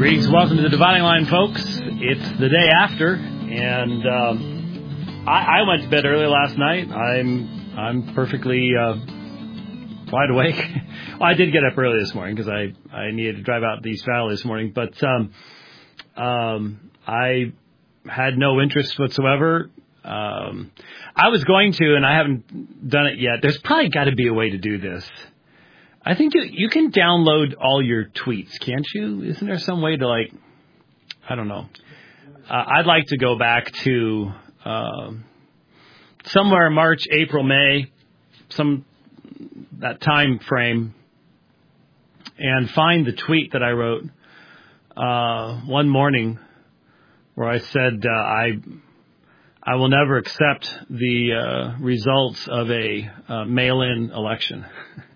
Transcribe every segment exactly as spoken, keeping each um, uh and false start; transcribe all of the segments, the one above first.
Greetings, welcome to the Dividing Line, folks. It's the day after, and um, I, I went to bed early last night. I'm I'm perfectly uh, wide awake. Well, I did get up early this morning because I, I needed to drive out to East Valley this morning, but um, um, I had no interest whatsoever. Um, I was going to, and I haven't done it yet. There's probably got to be a way to do this. I think you, you can download all your tweets, can't you? Isn't there some way to, like, I don't know. Uh, I'd like to go back to uh, somewhere March, April, May, some that time frame, and find the tweet that I wrote uh, one morning where I said uh, I I will never accept the uh, results of a uh, mail-in election.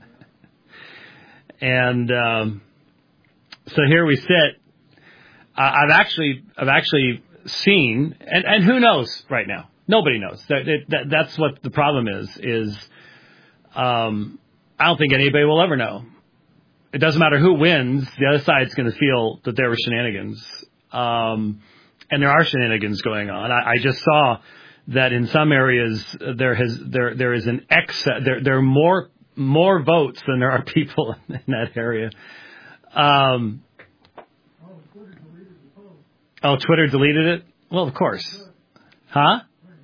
And um, so here we sit. Uh, I've actually, I've actually seen, and, and who knows right now? Nobody knows. That, it, that that's what the problem is. Is um, I don't think anybody will ever know. It doesn't matter who wins. The other side's going to feel that there were shenanigans, um, and there are shenanigans going on. I, I just saw that in some areas there has there there is an excess. There there are more. More votes than there are people in that area. Um, oh, Twitter deleted it? Well, of course. Huh?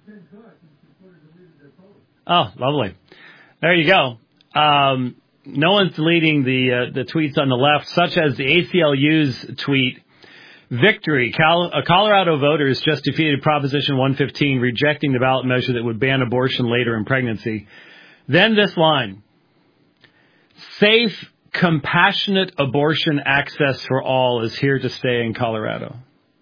Oh, lovely. There you go. Um, no one's deleting the uh, the tweets on the left, such as the A C L U's tweet, "Victory. Cal- uh, Colorado voters just defeated Proposition one fifteen, rejecting the ballot measure that would ban abortion later in pregnancy." Then this line. Safe, compassionate abortion access for all is here to stay in Colorado.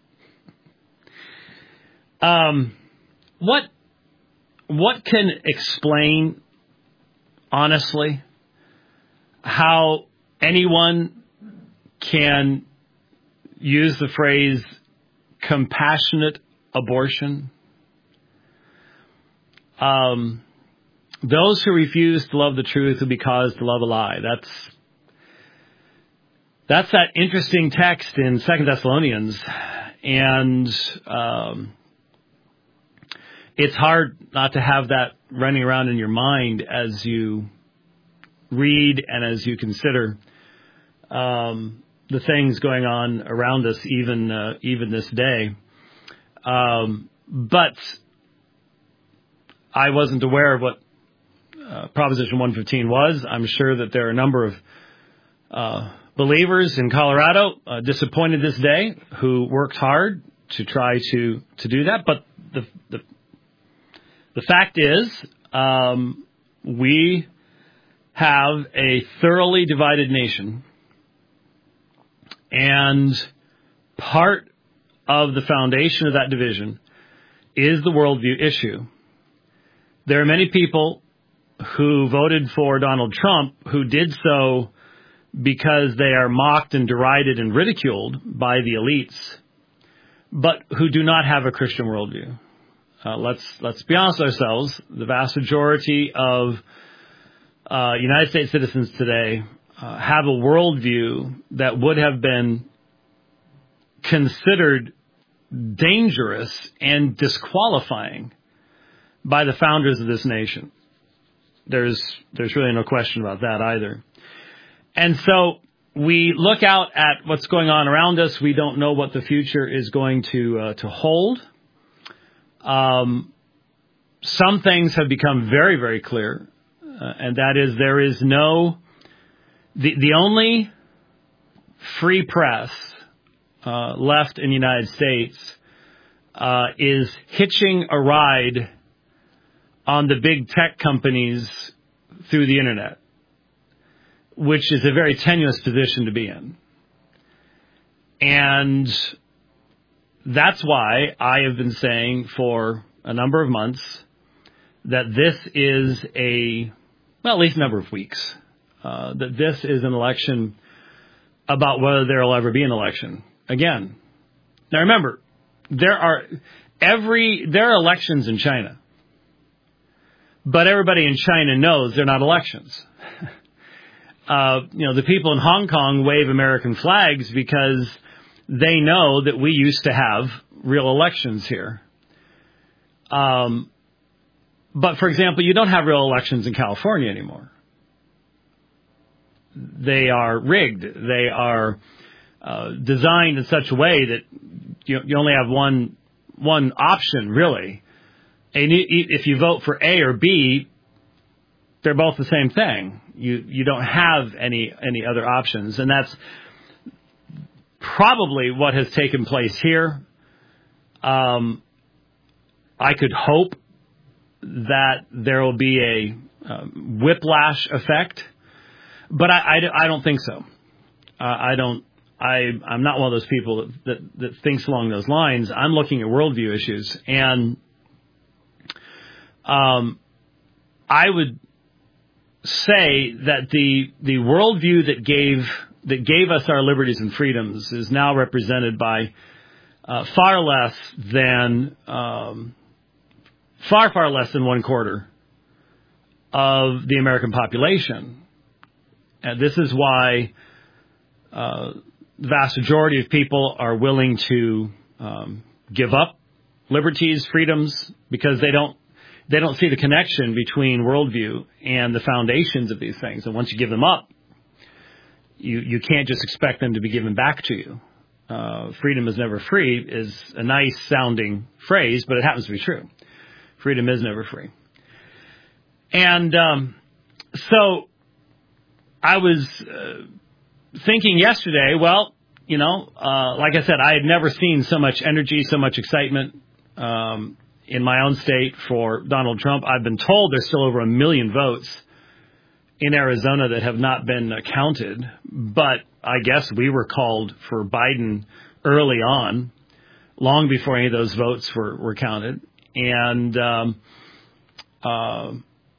Um, what what can explain, honestly, how anyone can use the phrase compassionate abortion? Um. Those who refuse to love the truth will be caused to love a lie. That's that's that interesting text in Second Thessalonians, and um, it's hard not to have that running around in your mind as you read and as you consider um, the things going on around us, even uh, even this day. Um, but I wasn't aware of what Uh, Proposition one fifteen was. I'm sure that there are a number of uh, believers in Colorado uh, disappointed this day who worked hard to try to, to do that. But the the, the fact is, um, we have a thoroughly divided nation, and part of the foundation of that division is the worldview issue. There are many people who voted for Donald Trump, who did so because they are mocked and derided and ridiculed by the elites, but who do not have a Christian worldview. Uh, let's let's be honest with ourselves. The vast majority of uh, United States citizens today uh, have a worldview that would have been considered dangerous and disqualifying by the founders of this nation. There's there's really no question about that either. And so we look out at what's going on around us. We don't know what the future is going to uh, to hold. Um, some things have become very, very clear, uh, and that is there is no the the only free press uh, left in the United States uh, is hitching a ride on the big tech companies through the internet, which is a very tenuous position to be in. And that's why I have been saying for a number of months that this is a, well, at least a number of weeks, uh, that this is an election about whether there will ever be an election again. Now remember, there are every, there are elections in China. But everybody in China knows they're not elections. Uh, you know, the people in Hong Kong wave American flags because they know that we used to have real elections here. Um, but, for example, you don't have real elections in California anymore. They are rigged. They are uh, designed in such a way that you, you only have one one option, really. And if you vote for A or B, they're both the same thing. You you don't have any any other options, and that's probably what has taken place here. Um, I could hope that there will be a um, whiplash effect, but I, I, I don't think so. Uh, I don't. I I'm not one of those people that, that that thinks along those lines. I'm looking at worldview issues, and um, I would say that the the worldview that gave that gave us our liberties and freedoms is now represented by uh, far less than um, far far less than one quarter of the American population, and this is why uh, the vast majority of people are willing to um, give up liberties, freedoms, because they don't. They don't see the connection between worldview and the foundations of these things. And once you give them up, you, you can't just expect them to be given back to you. Uh, freedom is never free is a nice sounding phrase, but it happens to be true. Freedom is never free. And um, so I was uh, thinking yesterday, well, you know, uh, like I said, I had never seen so much energy, so much excitement um in my own state for Donald Trump. I've been told there's still over a million votes in Arizona that have not been counted, but I guess we were called for Biden early on, long before any of those votes were, were counted. And um, uh,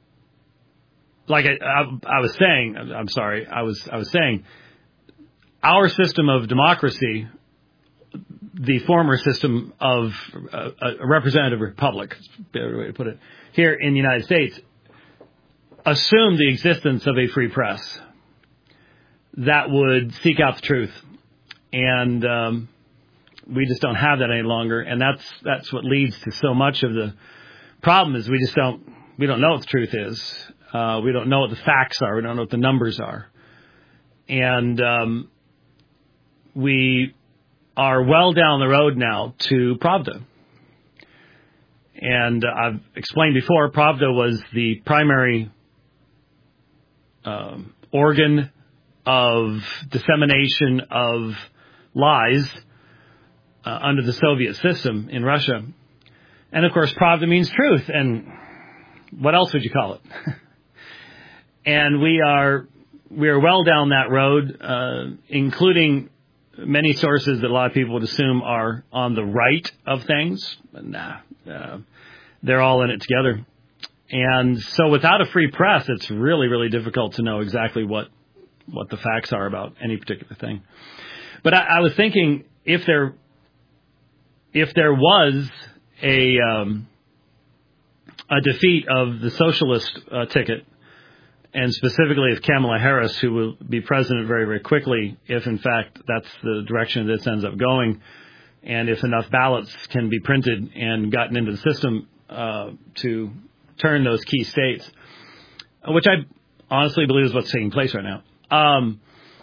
like I, I, I was saying, I'm sorry, I was I was saying, our system of democracy, the former system of uh, a representative republic, is a better way to put it, here in the United States, assumed the existence of a free press that would seek out the truth. And um, we just don't have that any longer. And that's that's what leads to so much of the problem is we just don't, we don't know what the truth is. Uh, we don't know what the facts are. We don't know what the numbers are. And um, we... are well down the road now to Pravda. And uh, I've explained before, Pravda was the primary um, organ of dissemination of lies uh, under the Soviet system in Russia. And, of course, Pravda means truth. And what else would you call it? And we are we are well down that road, uh, including many sources that a lot of people would assume are on the right of things. Nah, uh, they're all in it together. And so without a free press, it's really, really difficult to know exactly what, what the facts are about any particular thing. But I, I was thinking if there, if there was a, um, a defeat of the socialist uh, ticket, and specifically of Kamala Harris, who will be president very, very quickly, if in fact that's the direction this ends up going, and if enough ballots can be printed and gotten into the system uh, to turn those key states, which I honestly believe is what's taking place right now, um,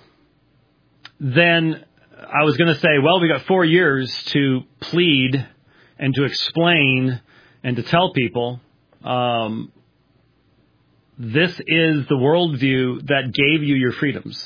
then I was going to say, well, we got four years to plead and to explain and to tell people um this is the worldview that gave you your freedoms.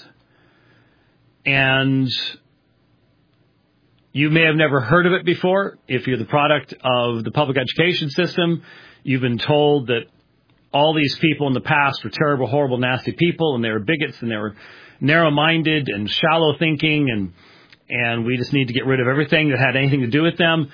And you may have never heard of it before. If you're the product of the public education system, you've been told that all these people in the past were terrible, horrible, nasty people, and they were bigots, and they were narrow-minded and shallow thinking, and and we just need to get rid of everything that had anything to do with them.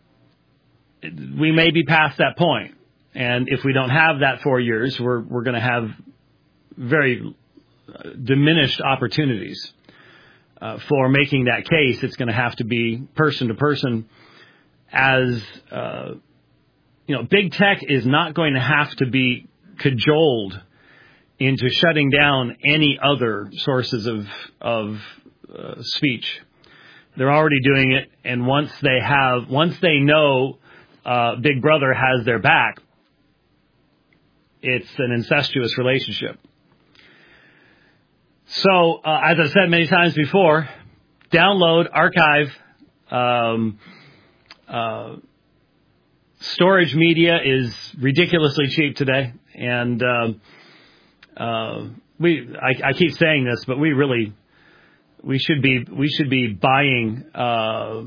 We may be past that point. And if we don't have that four years, we're we're going to have very diminished opportunities uh, for making that case. It's going to have to be person to person. As uh, you know, big tech is not going to have to be cajoled into shutting down any other sources of of uh, speech. They're already doing it, and once they have, once they know uh, Big Brother has their back, it's an incestuous relationship. So, uh, as I've said many times before, download, archive, um, uh, storage media is ridiculously cheap today, and uh, uh, we. I, I keep saying this, but we really. We should be we should be buying uh,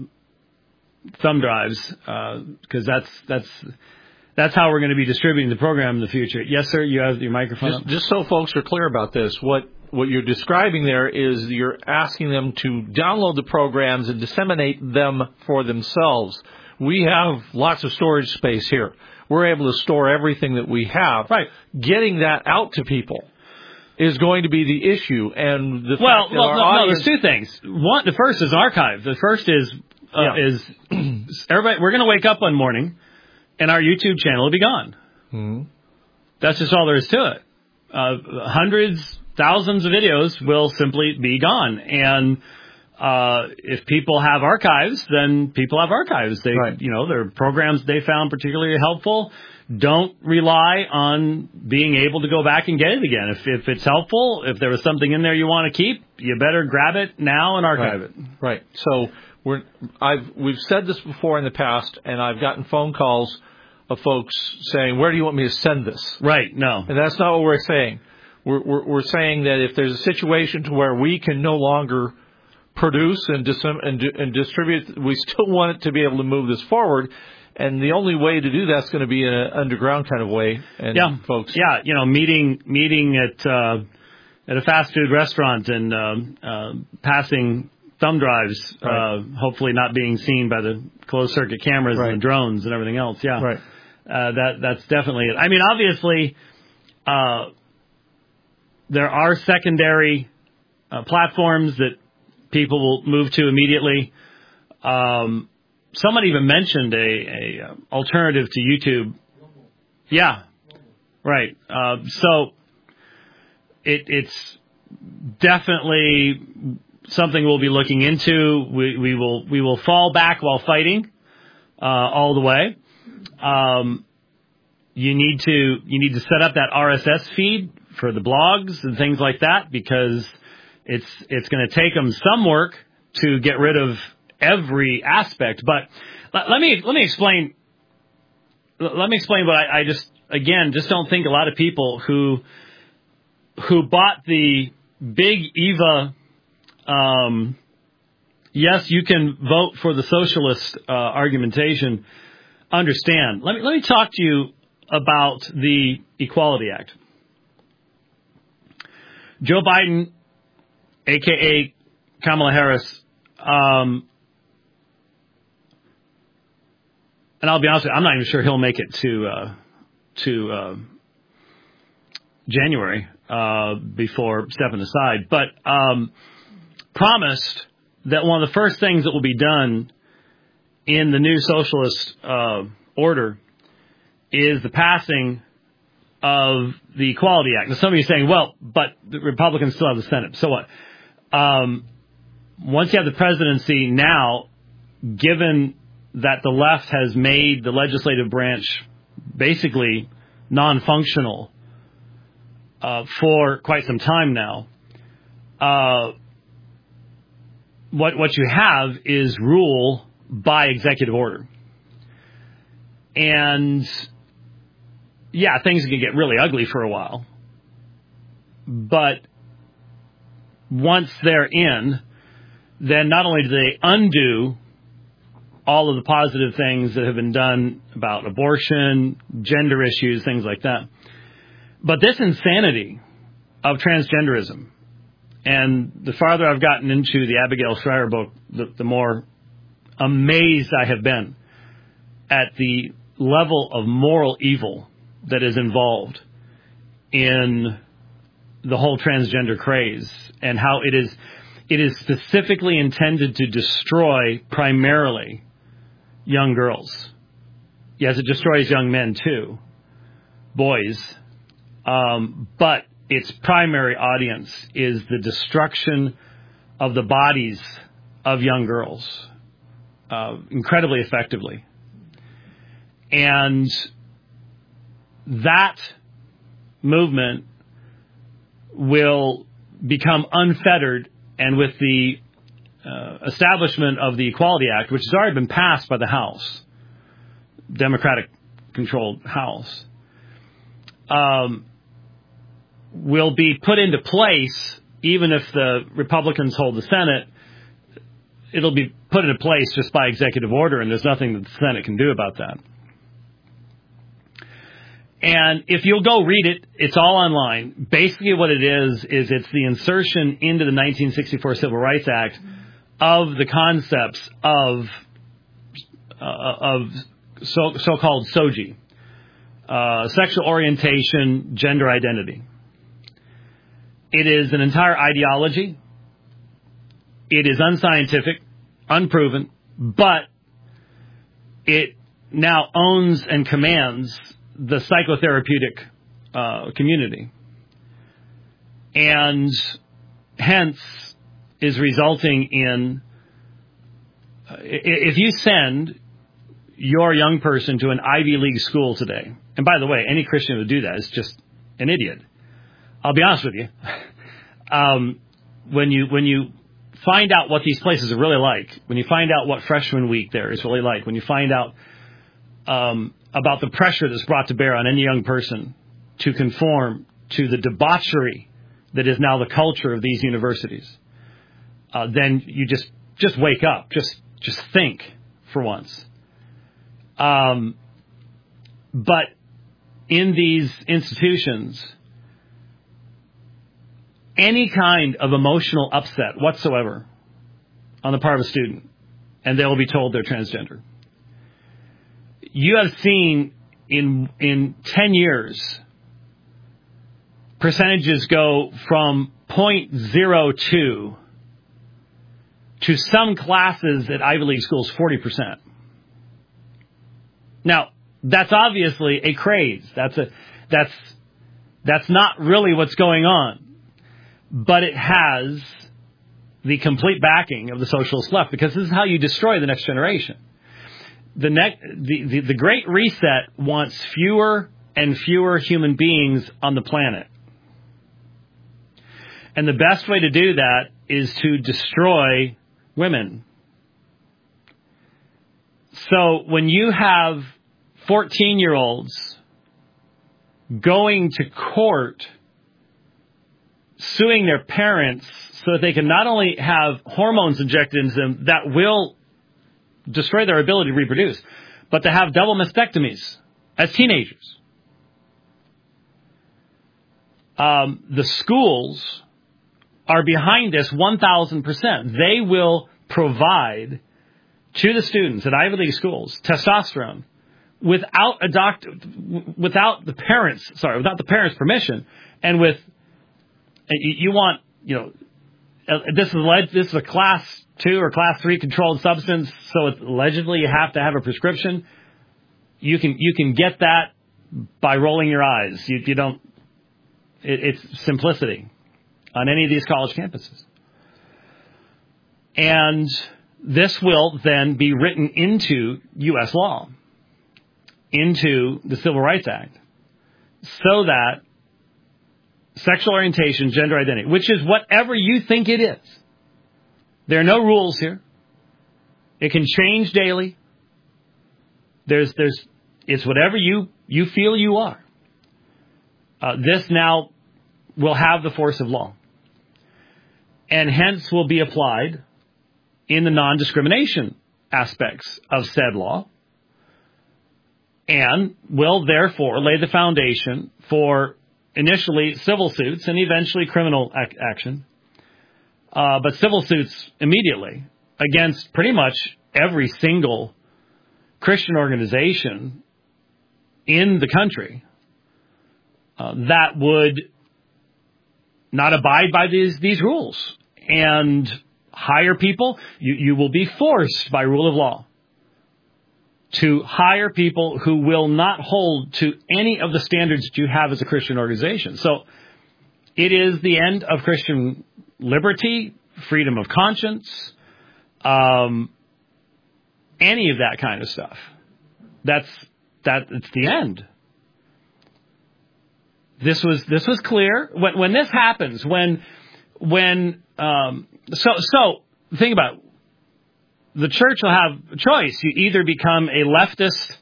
thumb drives because uh, that's that's that's how we're going to be distributing the program in the future. Yes, sir. You have your microphone. Just, just so folks are clear about this, what what you're describing there is you're asking them to download the programs and disseminate them for themselves. We have lots of storage space here. We're able to store everything that we have. Right. Getting that out to people is going to be the issue, and the well, fact that well, our no, audience... no, there's two things. One, the first is archive. The first is uh, yeah. is everybody. We're going to wake up one morning, and our YouTube channel will be gone. Mm-hmm. That's just all there is to it. Uh, hundreds, thousands of videos will simply be gone, and uh, if people have archives, then people have archives. They, right. you know, there are programs they found particularly helpful. Don't rely on being able to go back and get it again. If if it's helpful, if there was something in there you want to keep, you better grab it now and archive right. it. Right. So we're I've we've said this before in the past, and I've gotten phone calls of folks saying, "Where do you want me to send this?" Right. No. And that's not what we're saying. We're we're, we're saying that if there's a situation to where we can no longer produce and dis- and, and distribute, we still want it to be able to move this forward. And the only way to do that's going to be in an underground kind of way. And yeah, folks. Yeah, you know, meeting meeting at uh, at a fast food restaurant and uh, uh, passing thumb drives, right. uh, hopefully not being seen by the closed circuit cameras right. and the drones and everything else. Yeah, right. Uh, that that's definitely it. I mean, obviously, uh, there are secondary uh, platforms that people will move to immediately. Um, Someone even mentioned a, a alternative to YouTube. Yeah, right. Uh, so it, it's definitely something we'll be looking into. We, we will we will fall back while fighting uh, all the way. Um, you need to you need to set up that R S S feed for the blogs and things like that because it's it's going to take them some work to get rid of every aspect, but let, let me let me explain. Let me explain what I, I just again just don't think a lot of people who who bought the big Eva. Um, yes, you can vote for the socialist uh, argumentation. Understand? Let me let me talk to you about the Equality Act. Joe Biden, aka Kamala Harris. Um, And I'll be honest with you, I'm not even sure he'll make it to uh, to uh, January uh, before stepping aside. But um, promised that one of the first things that will be done in the new socialist uh, order is the passing of the Equality Act. Now, some of you are saying, well, but the Republicans still have the Senate. So what? Um, once you have the presidency now, given that the left has made the legislative branch basically non-functional uh, for quite some time now. Uh, what what you have is rule by executive order. And, yeah, things can get really ugly for a while. But once they're in, then not only do they undo all of the positive things that have been done about abortion, gender issues, things like that. But this insanity of transgenderism, and the farther I've gotten into the Abigail Shrier book, the, the more amazed I have been at the level of moral evil that is involved in the whole transgender craze and how it is it is specifically intended to destroy primarily young girls. Yes, it destroys young men too, boys. Um, but its primary audience is the destruction of the bodies of young girls uh, incredibly effectively. And that movement will become unfettered, and with the uh, establishment of the Equality Act, which has already been passed by the House, Democratic-controlled House, um, will be put into place. Even if the Republicans hold the Senate, it'll be put into place just by executive order, and there's nothing that the Senate can do about that. And if you'll go read it, it's all online. Basically what it is, is it's the insertion into the nineteen sixty-four Civil Rights Act of the concepts of uh, of so, so-called S O G I, uh, sexual orientation, gender identity. It is an entire ideology. It is unscientific, unproven, but it now owns and commands the psychotherapeutic uh, community, and hence is resulting in, uh, if you send your young person to an Ivy League school today, and by the way, any Christian who would do that is just an idiot. I'll be honest with you. Um, when you when you find out what these places are really like, when you find out what freshman week there is really like, when you find out um, about the pressure that's brought to bear on any young person to conform to the debauchery that is now the culture of these universities, uh, then you just just wake up, just just think for once. Um, but in these institutions, any kind of emotional upset whatsoever on the part of a student, and they will be told they're transgender. You have seen in in ten years, percentages go from zero point zero two to some classes at Ivy League schools forty percent. Now, that's obviously a craze. That's a that's that's not really what's going on. But it has the complete backing of the socialist left, because this is how you destroy the next generation. The, ne- the, the, the Great Reset wants fewer and fewer human beings on the planet. And the best way to do that is to destroy women. So when you have fourteen-year-olds going to court suing their parents so that they can not only have hormones injected into them that will destroy their ability to reproduce, but to have double mastectomies as teenagers. Um, the schools are behind this one thousand percent. They will provide to the students at Ivy League schools testosterone without a doctor, without the parents, sorry, without the parents' permission, and with You want, you know, this is this is a class two or class three controlled substance, so it's allegedly you have to have a prescription. You can you can get that by rolling your eyes. You, you don't. It, it's simplicity on any of these college campuses, and this will then be written into U S law, into the Civil Rights Act, so that sexual orientation, gender identity, which is whatever you think it is. There are no rules here. It can change daily. There's, there's, it's whatever you, you feel you are. Uh, this now will have the force of law, and hence will be applied in the non-discrimination aspects of said law, and will therefore lay the foundation for initially civil suits and eventually criminal ac- action, uh, but civil suits immediately against pretty much every single Christian organization in the country uh, that would not abide by these, these rules and hire people. You, you will be forced by rule of law to hire people who will not hold to any of the standards that you have as a Christian organization. So it is the end of Christian liberty, freedom of conscience, um, any of that kind of stuff. That's that. It's the end. This was this was clear when when this happens. When when um, so so think about it. The church will have a choice. You either become a leftist,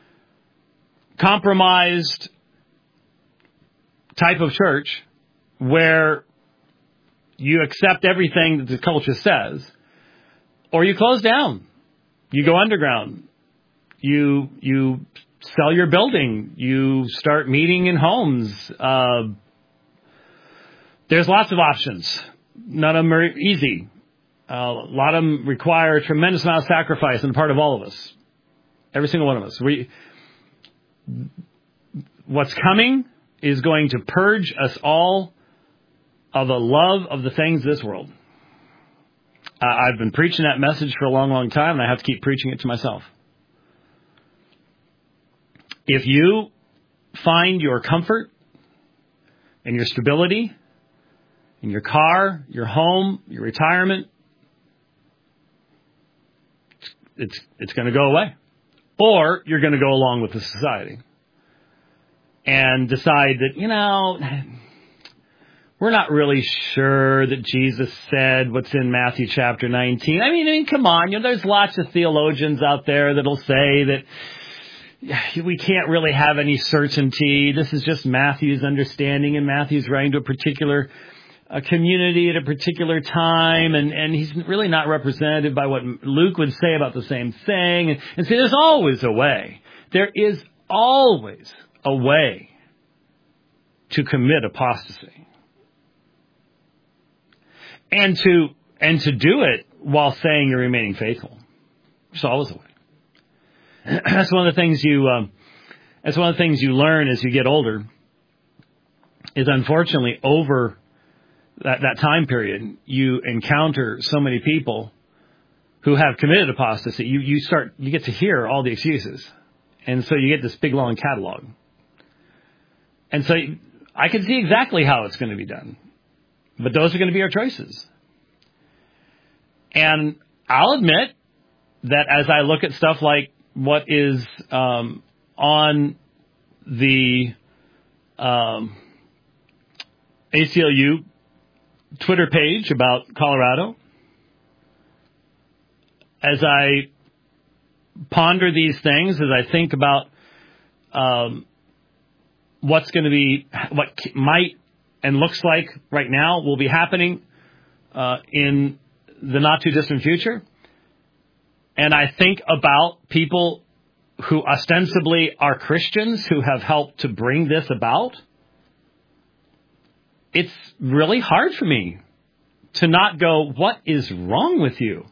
compromised type of church where you accept everything that the culture says, or you close down. You go underground. You you sell your building. You start meeting in homes. Uh, there's lots of options. None of them are easy. Uh, a lot of them require a tremendous amount of sacrifice on the part of all of us. Every single one of us. We, what's coming is going to purge us all of a love of the things of this world. Uh, I've been preaching that message for a long, long time, and I have to keep preaching it to myself. If you find your comfort and your stability in your car, your home, your retirement, it's it's going to go away. Or you're going to go along with the society and decide that, you know, we're not really sure that Jesus said what's in Matthew chapter nineteen. I mean, I mean, come on, you know, there's lots of theologians out there that'll say that we can't really have any certainty. This is just Matthew's understanding, and Matthew's writing to a particular a community at a particular time, and, and he's really not represented by what Luke would say about the same thing. And, and see, there's always a way. There is always a way to commit apostasy. And to and to do it while saying you're remaining faithful. There's always a way. That's one of the things you um, that's one of the things you learn as you get older, is unfortunately over That, that time period, you encounter so many people who have committed apostasy. You, you start, you get to hear all the excuses. And so you get this big, long catalog. And so I can see exactly how it's going to be done. But those are going to be our choices. And I'll admit that as I look at stuff like what is um, on the um, A C L U Twitter page about Colorado, as I ponder these things, as I think about um, what's going to be, what might and looks like right now will be happening uh, in the not too distant future, and I think about people who ostensibly are Christians who have helped to bring this about, it's really hard for me to not go, what is wrong with you?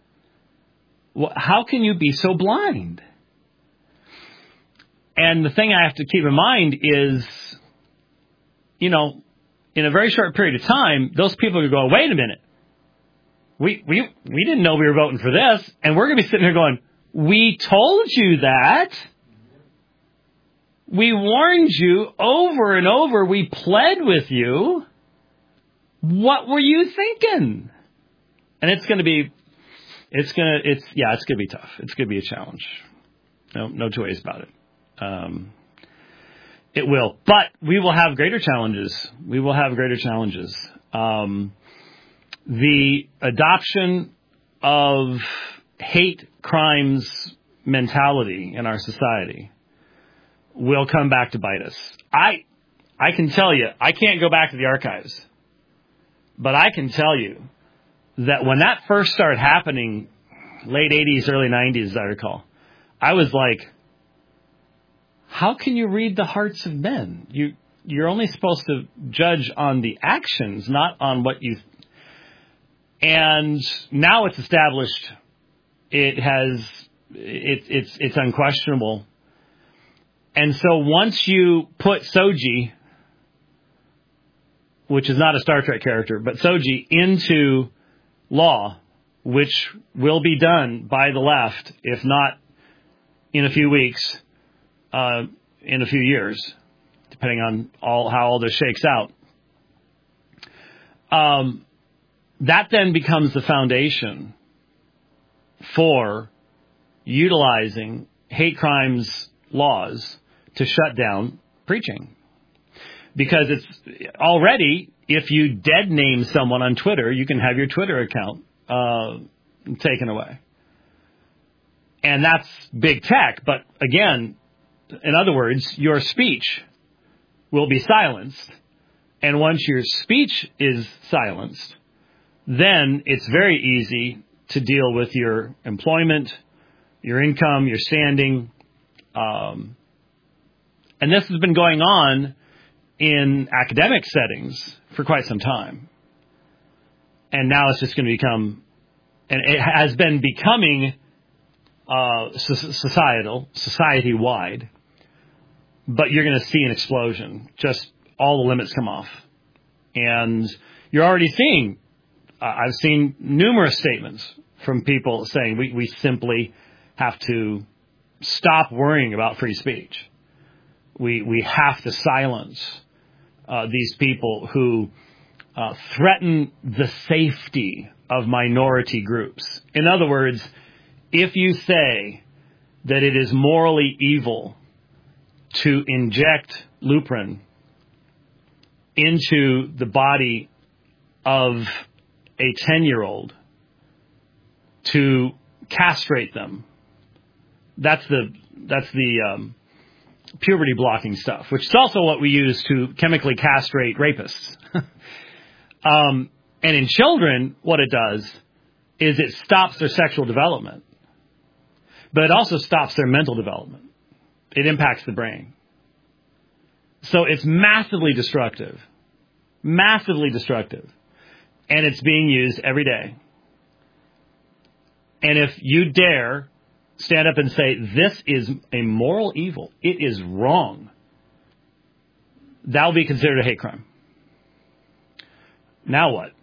How can you be so blind? And the thing I have to keep in mind is, you know, in a very short period of time, those people could go, wait a minute. We, we, we didn't know we were voting for this. And we're going to be sitting here going, we told you that. We warned you over and over. We pled with you. What were you thinking? And it's going to be, it's going to, it's, yeah, it's going to be tough. It's going to be a challenge. No, no two ways about it. Um, it will, but we will have greater challenges. We will have greater challenges. Um, the adoption of hate crimes mentality in our society will come back to bite us. I I can tell you, I can't go back to the archives, but I can tell you that when that first started happening, late eighties, early nineties, as I recall, I was like, how can you read the hearts of men? You, you're only supposed to judge on the actions, not on what you... And now it's established. It has... It, it's it's unquestionable. And so once you put Soji, which is not a Star Trek character, but Soji, into law, which will be done by the left, if not in a few weeks, uh, in a few years, depending on all how all this shakes out, um, that then becomes the foundation for utilizing hate crimes laws to shut down preaching. Because it's already, if you dead name someone on Twitter, you can have your Twitter account uh, taken away. And that's big tech. But again, in other words, your speech will be silenced. And once your speech is silenced, then it's very easy to deal with your employment, your income, your standing. Um, and this has been going on in academic settings for quite some time. And now it's just going to become, and it has been becoming uh, societal, society-wide. But you're going to see an explosion. Just all the limits come off. And you're already seeing, uh, I've seen numerous statements from people saying we, we simply have to stop worrying about free speech. We we have to silence uh, these people who uh, threaten the safety of minority groups. In other words, if you say that it is morally evil to inject Lupron into the body of a ten-year-old to castrate them, that's the that's the um, puberty blocking stuff, which is also what we use to chemically castrate rapists. um, and in children, what it does is it stops their sexual development, but it also stops their mental development. It impacts the brain. So it's massively destructive, massively destructive, and it's being used every day. And if you dare stand up and say, this is a moral evil, it is wrong, that will be considered a hate crime. Now what?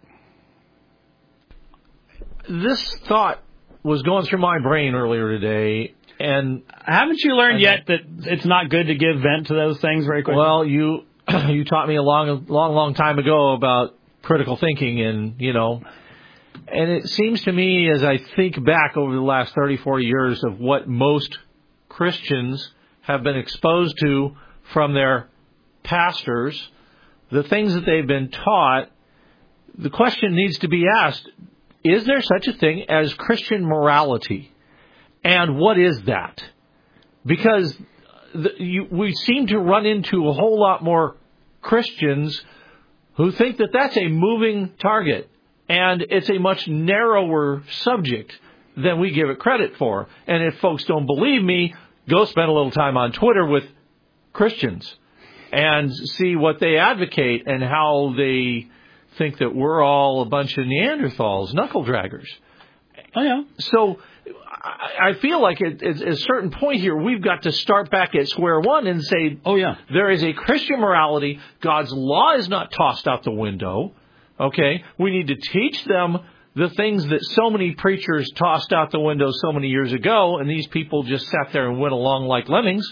This thought was going through my brain earlier today, and haven't you learned yet that it's not good to give vent to those things very quickly? Well, you you taught me a long, long, long time ago about critical thinking, and you know, and it seems to me as I think back over the last thirty, forty years of what most Christians have been exposed to from their pastors, the things that they've been taught, the question needs to be asked: is there such a thing as Christian morality? And what is that? Because the, you, we seem to run into a whole lot more Christians who think that that's a moving target, and it's a much narrower subject than we give it credit for. And if folks don't believe me, go spend a little time on Twitter with Christians and see what they advocate and how they think that we're all a bunch of Neanderthals, knuckle draggers. Oh, yeah. So I feel like at, at a certain point here, we've got to start back at square one and say, oh, yeah, there is a Christian morality. God's law is not tossed out the window. Okay? We need to teach them the things that so many preachers tossed out the window so many years ago, and these people just sat there and went along like lemmings.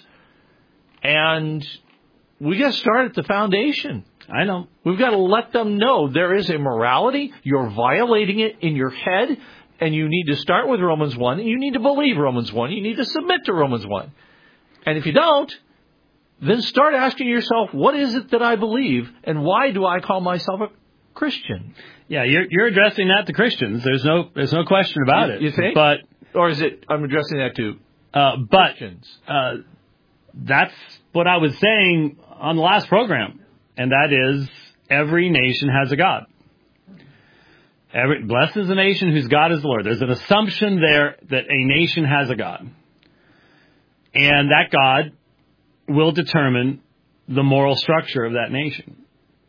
And we got to start at the foundation. I know. We've got to let them know there is a morality. You're violating it in your head. And you need to start with Romans one. And you need to believe Romans one. You need to submit to Romans one. And if you don't, then start asking yourself, what is it that I believe? And why do I call myself a Christian? Yeah, you're, you're addressing that to Christians. There's no there's no question about you, it. You think? But, or is it I'm addressing that to uh, but, Christians? Uh, that's what I was saying on the last program. And that is, every nation has a God. Every, blessed is the nation whose God is the Lord. There's an assumption there that a nation has a God. And that God will determine the moral structure of that nation.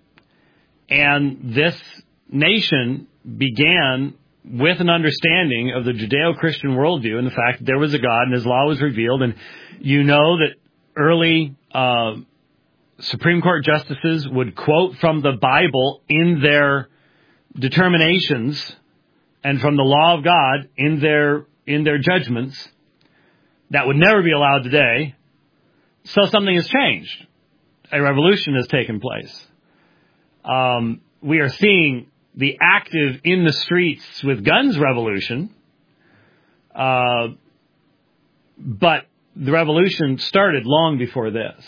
And this nation began with an understanding of the Judeo-Christian worldview and the fact that there was a God and His law was revealed. And you know that early uh, Supreme Court justices would quote from the Bible in their determinations and from the law of God in their in their judgments. That would never be allowed today. So something has changed. A revolution has taken place. Um, we are seeing the active in the streets with guns revolution, Uh, but the revolution started long before this.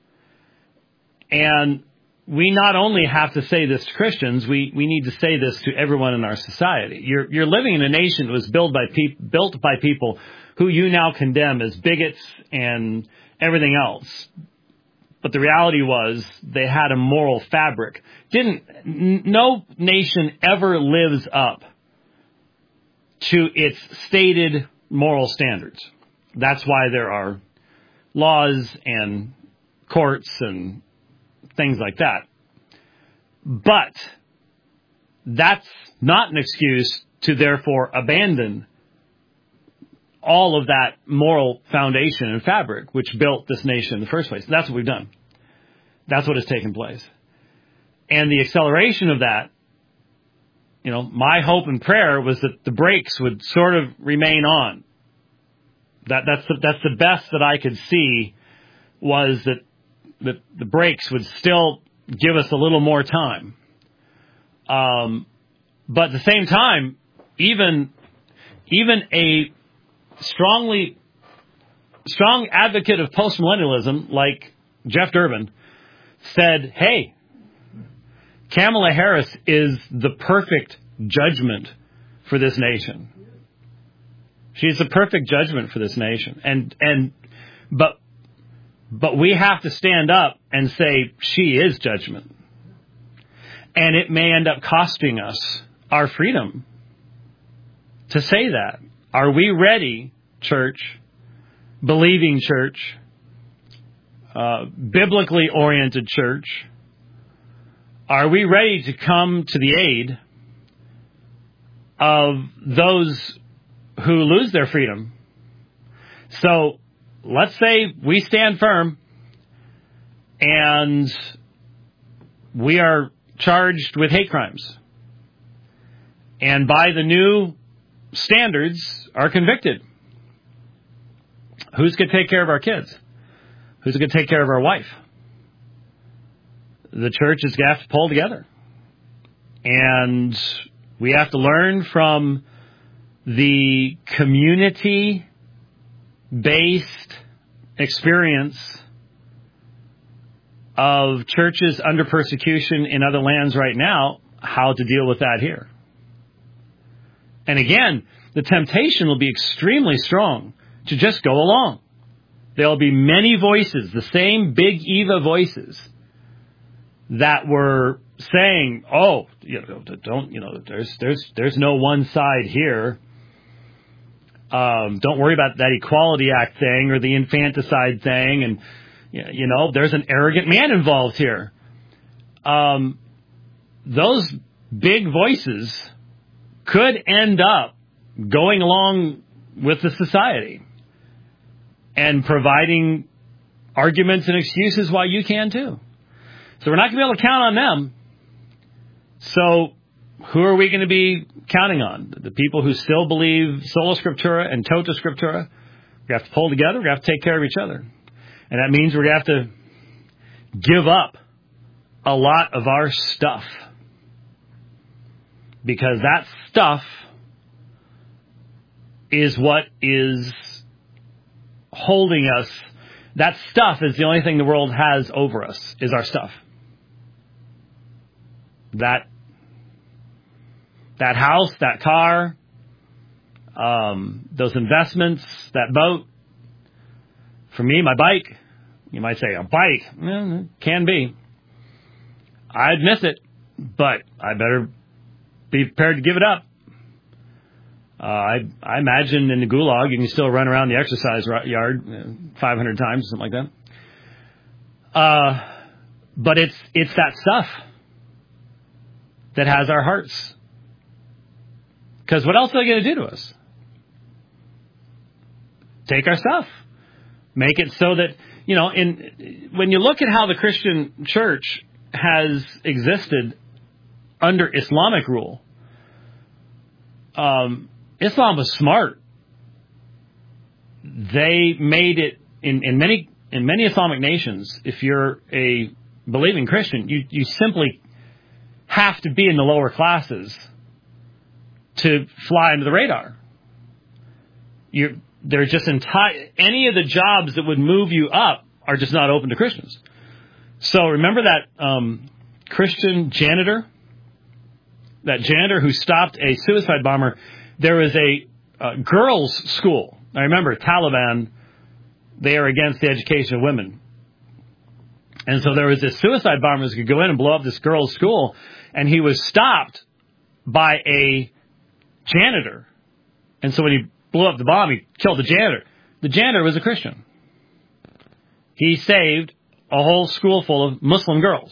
And we not only have to say this to Christians, we, we need to say this to everyone in our society. You're, you're living in a nation that was built by, pe- built by people who you now condemn as bigots and everything else. But the reality was they had a moral fabric. Didn't, n- no nation ever lives up to its stated moral standards. That's why there are laws and courts and things like that. But that's not an excuse to therefore abandon all of that moral foundation and fabric which built this nation in the first place. That's what we've done. That's what has taken place. And the acceleration of that, you know, my hope and prayer was that the brakes would sort of remain on. That that's the, that's the best that I could see, was that that the brakes would still give us a little more time. Um, but at the same time, even even a strongly strong advocate of postmillennialism like Jeff Durbin said, "Hey, Kamala Harris is the perfect judgment for this nation. She's the perfect judgment for this nation." And and but but we have to stand up and say she is judgment. And it may end up costing us our freedom to say that. Are we ready, church, believing church, uh, biblically oriented church? Are we ready to come to the aid of those who lose their freedom? So let's say we stand firm and we are charged with hate crimes, and by the new standards are convicted. Who's going to take care of our kids? Who's going to take care of our wife? The church is going to have to pull together. And we have to learn from the community-based experience of churches under persecution in other lands right now, how to deal with that here. And again, the temptation will be extremely strong to just go along. There'll be many voices, the same big Eva voices that were saying, "Oh, you know, don't, you know, there's there's there's no one side here. Um, don't worry about that Equality Act thing or the infanticide thing, and you know, there's an arrogant man involved here." Um, those big voices could end up going along with the society and providing arguments and excuses why you can too. So we're not going to be able to count on them. So who are we going to be counting on? The people who still believe sola scriptura and tota scriptura. We have to pull together. We have to take care of each other. And that means we're going to have to give up a lot of our stuff. Because that stuff is what is holding us. That stuff is the only thing the world has over us, is our stuff. That that house, that car, um, those investments, that boat. For me, my bike. You might say, a bike? Eh, can be. I'd miss it, but I better be prepared to give it up. Uh, I, I imagine in the gulag you can still run around the exercise yard five hundred times, something like that. Uh, but it's it's that stuff that has our hearts. Because what else are they going to do to us? Take our stuff. Make it so that, you know, in when you look at how the Christian church has existed under Islamic rule, um, Islam was smart. They made it in, in many in many Islamic nations. If you're a believing Christian, you, you simply have to be in the lower classes to fly under the radar. You're, they're just entire, any of the jobs that would move you up are just not open to Christians. So remember that um, Christian janitor? That janitor who stopped a suicide bomber. There was a uh, girls' school. I remember Taliban, they are against the education of women. And so there was this suicide bomber who could go in and blow up this girls' school, and he was stopped by a janitor. And so when he blew up the bomb, he killed the janitor. The janitor was a Christian. He saved a whole school full of Muslim girls.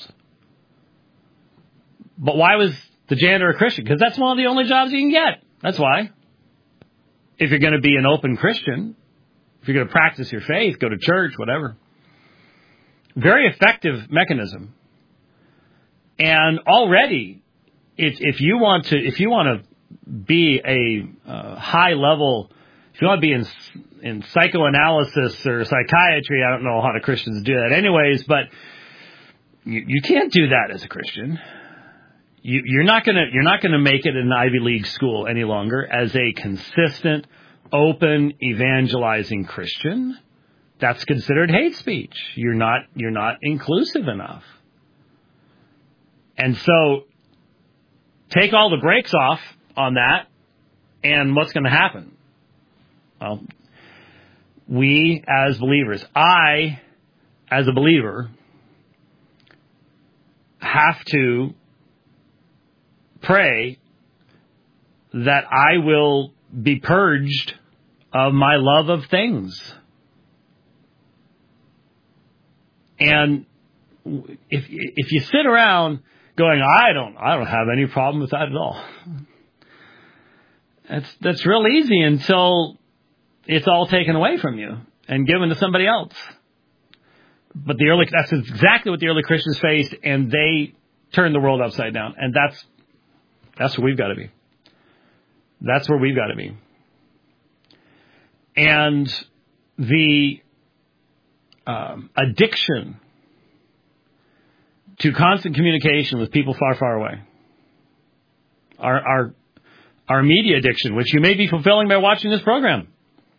But why was the janitor a Christian? Because that's one of the only jobs you can get. That's why. If you're going to be an open Christian, if you're going to practice your faith, go to church, whatever. Very effective mechanism. And already, if, if you want to, if you want to be a uh, high level, if you want to be in in psychoanalysis or psychiatry, I don't know how the Christians do that anyways, but you, you can't do that as a Christian. You, you're not gonna you're not gonna make it in an Ivy League school any longer as a consistent, open, evangelizing Christian. That's considered hate speech. You're not you're not inclusive enough. And so take all the brakes off on that, and what's going to happen? Well, we as believers, I as a believer, have to pray that I will be purged of my love of things. And if if you sit around going, I don't I don't have any problem with that at all. That's that's real easy until it's all taken away from you and given to somebody else. But the early that's exactly what the early Christians faced, and they turned the world upside down. And that's that's where we've got to be. That's where we've got to be. And the um, addiction to constant communication with people far, far away. Our, our, our media addiction, which you may be fulfilling by watching this program.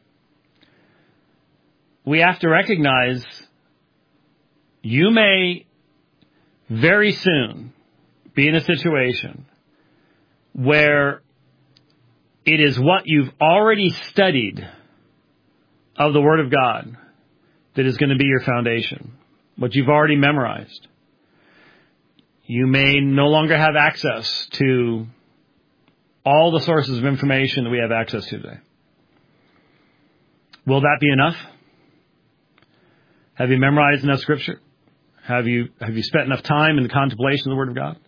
We have to recognize you may very soon be in a situation where it is what you've already studied of the Word of God that is going to be your foundation, what you've already memorized. You may no longer have access to all the sources of information that we have access to today. Will that be enough? Have you memorized enough Scripture? Have you have you spent enough time in the contemplation of the Word of God?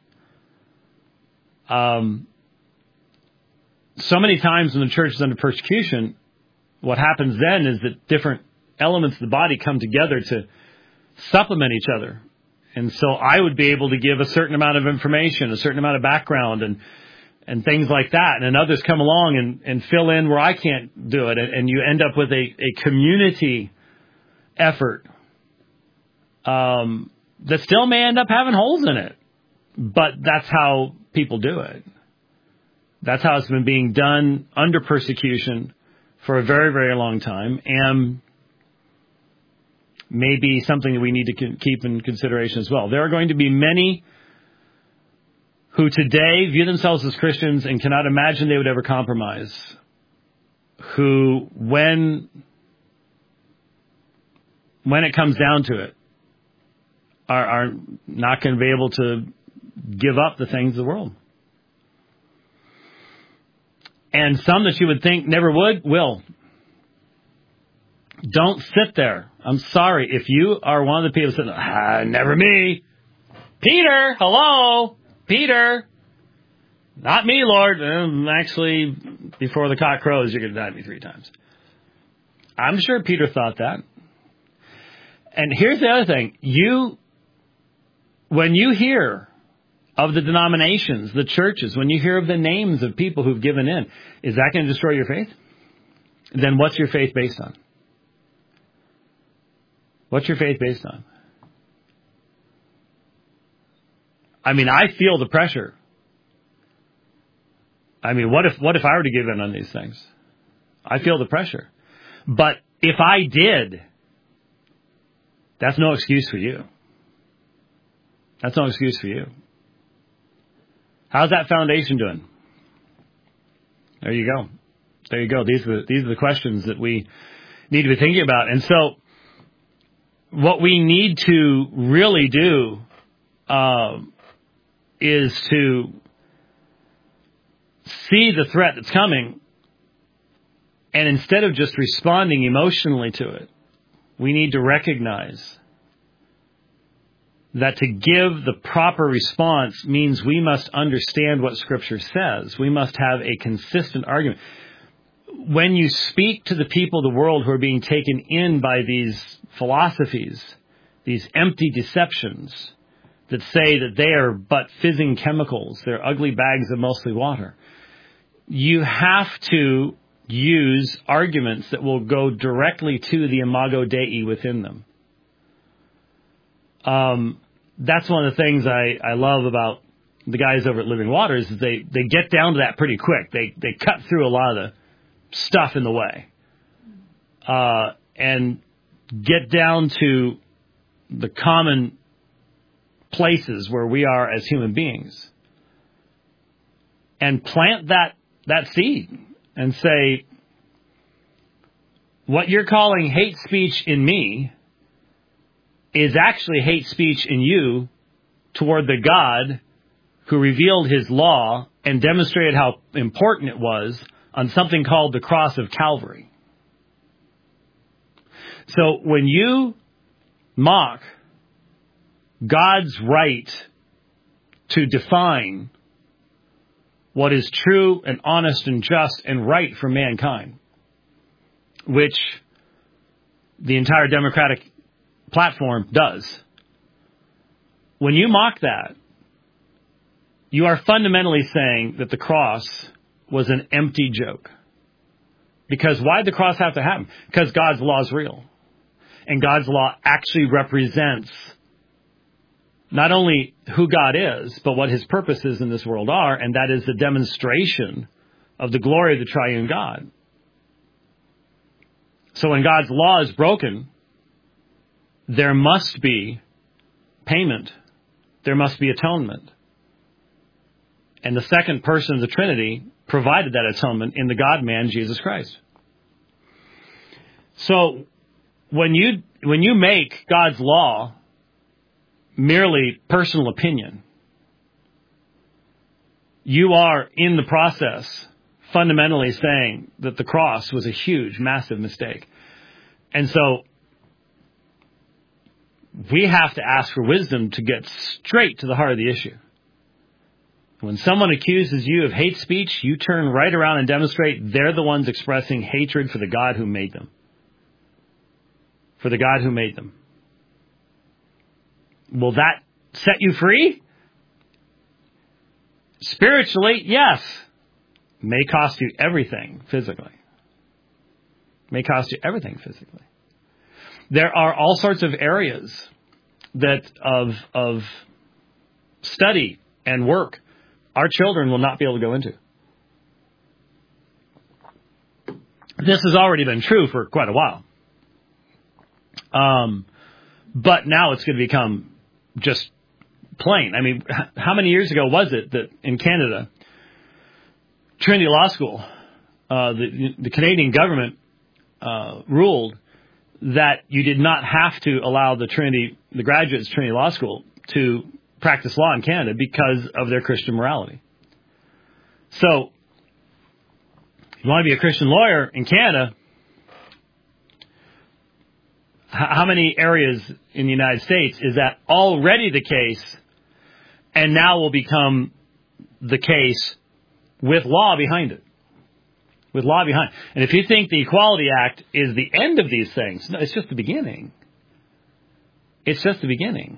Um, so many times when the church is under persecution, what happens then is that different elements of the body come together to supplement each other. And so I would be able to give a certain amount of information, a certain amount of background and and things like that. And then others come along and, and fill in where I can't do it. And, and you end up with a, a community effort um, that still may end up having holes in it. But that's how people do it. That's how it's been being done under persecution for a very, very long time. And maybe something that we need to keep in consideration as well. There are going to be many who today view themselves as Christians and cannot imagine they would ever compromise, who, when when it comes down to it, are, are not going to be able to give up the things of the world. And some that you would think never would, will. Don't sit there. I'm sorry. If you are one of the people saying, ah, never me. Peter, hello. Peter. Not me, Lord. Um, actually, before the cock crows, you're going to deny me three times. I'm sure Peter thought that. And here's the other thing. You, when you hear of the denominations, the churches, when you hear of the names of people who've given in, is that going to destroy your faith? Then what's your faith based on? What's your faith based on? I mean, I feel the pressure. I mean, what if what if I were to give in on these things? I feel the pressure. But if I did, that's no excuse for you. That's no excuse for you. How's that foundation doing? There you go. There you go. These are the, these are the questions that we need to be thinking about. And so what we need to really do uh, is to see the threat that's coming, and instead of just responding emotionally to it, we need to recognize that to give the proper response means we must understand what Scripture says. We must have a consistent argument. When you speak to the people of the world who are being taken in by these philosophies, these empty deceptions that say that they are but fizzing chemicals, they're ugly bags of mostly water, you have to use arguments that will go directly to the imago Dei within them. Um, that's one of the things I, I love about the guys over at Living Waters is they, they get down to that pretty quick. They they cut through a lot of the stuff in the way uh, and get down to the common places where we are as human beings and plant that that seed and say, what you're calling hate speech in me is actually hate speech in you toward the God who revealed his law and demonstrated how important it was on something called the cross of Calvary. So when you mock God's right to define what is true and honest and just and right for mankind, which the entire Democratic platform does, when you mock that, you are fundamentally saying that the cross was an empty joke. Because why did the cross have to happen? Because God's law is real. And God's law actually represents not only who God is, but what his purposes in this world are, and that is the demonstration of the glory of the triune God. So when God's law is broken, there must be payment. There must be atonement. And the second person of the Trinity provided that atonement in the God-man, Jesus Christ. So when you when you make God's law merely personal opinion, you are in the process fundamentally saying that the cross was a huge, massive mistake. And so we have to ask for wisdom to get straight to the heart of the issue. When someone accuses you of hate speech, you turn right around and demonstrate they're the ones expressing hatred for the God who made them. For the God who made them. Will that set you free? Spiritually, yes. May cost you everything physically. May cost you everything physically. There are all sorts of areas that of of study and work our children will not be able to go into. This has already been true for quite a while. Um, but now it's going to become just plain. I mean, how many years ago was it that in Canada, Trinity Law School, uh, the, the Canadian government uh, ruled that you did not have to allow the Trinity, the graduates of Trinity Law School to practice law in Canada because of their Christian morality. So, if you want to be a Christian lawyer in Canada, how many areas in the United States is that already the case and now will become the case with law behind it? With law behind. And if you think the Equality Act is the end of these things, no, it's just the beginning. It's just the beginning.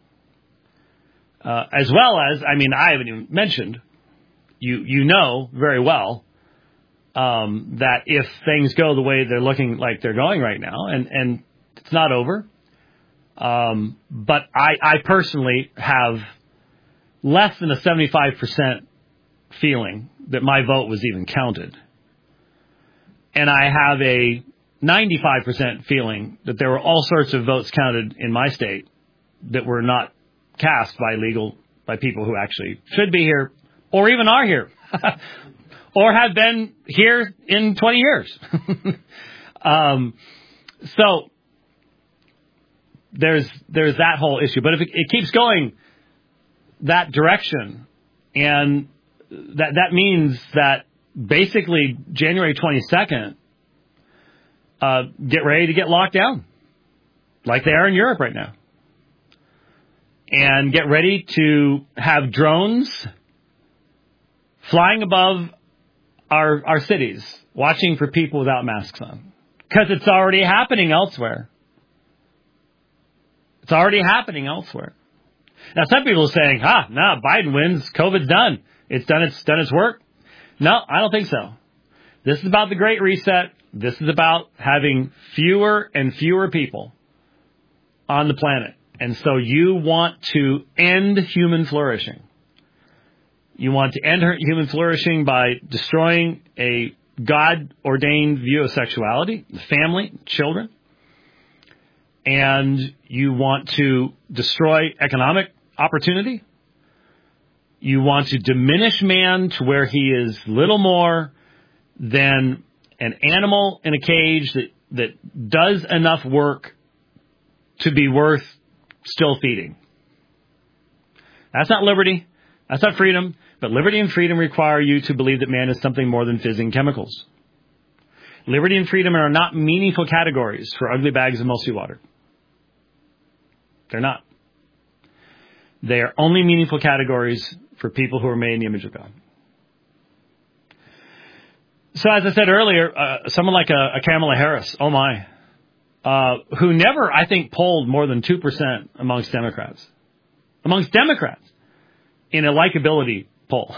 Uh, as well as, I mean, I haven't even mentioned, you you know very well um, that if things go the way they're looking like they're going right now, and, and it's not over, um, but I, I personally have less than a seventy-five percent feeling that my vote was even counted. and I have a ninety-five percent feeling that there were all sorts of votes counted in my state that were not cast by legal, by people who actually should be here, or even are here, or have been here in twenty years. um, so there's there's that whole issue. But if it, it keeps going that direction, and that that means that basically January twenty-second, uh, get ready to get locked down, like they are in Europe right now. And get ready to have drones flying above our our cities, watching for people without masks on. Because it's already happening elsewhere. It's already happening elsewhere. Now, some people are saying, ah, no, Biden wins, COVID's done. It's done its done its work. No, I don't think so. This is about the Great Reset. This is about having fewer and fewer people on the planet. And so you want to end human flourishing. You want to end human flourishing by destroying a God-ordained view of sexuality, the family, children. And you want to destroy economic opportunity. You want to diminish man to where he is little more than an animal in a cage that, that does enough work to be worth still feeding. That's not liberty. That's not freedom. But liberty and freedom require you to believe that man is something more than fizzing chemicals. Liberty and freedom are not meaningful categories for ugly bags of mostly water. They're not. They are only meaningful categories for people who are made in the image of God. So as I said earlier, uh, someone like a, a Kamala Harris, oh my, uh, who never, I think, polled more than two percent amongst Democrats. Amongst Democrats in a likability poll.